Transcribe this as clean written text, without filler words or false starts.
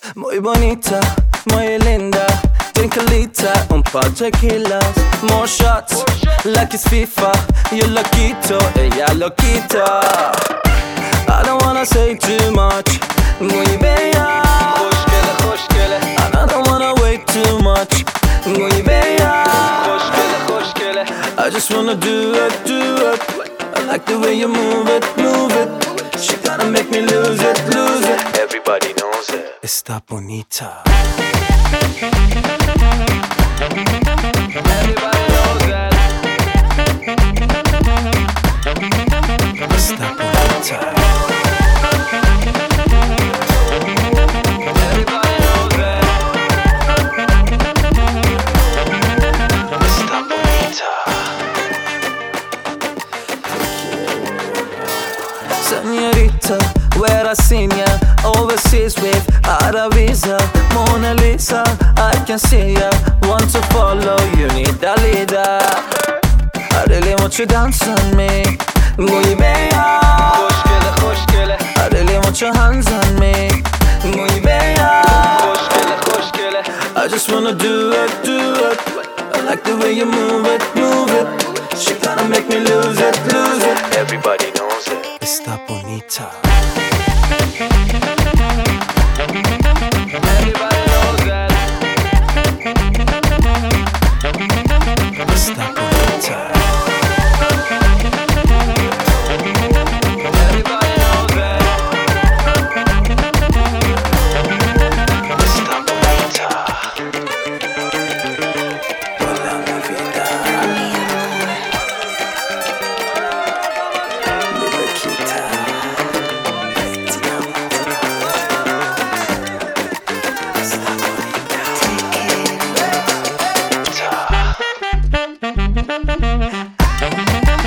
Muy bonita, muy linda. Drink a liter, un par tequilas. More shots, like it's FIFA. Yo lo quito, ella lo quita. I don't wanna say too much. Muy bella, and I don't wanna wait too much. Muy bella, I just wanna do it. I like the way you move it. She gonna make me lose it. Everybody knows it. Está bonita. Everybody knows that. Está bonita. Everybody knows that. Está bonita. Señorita, where I seen ya overseas with a visa, Mona Lisa, I can see ya. Want to follow, you need a leader. I really want you dance on me. Muy bella, I really want your hands on me. Muy bella, I just wanna do it. I like the way you move it. She gonna make me lose it. Everybody knows it. Está bonita.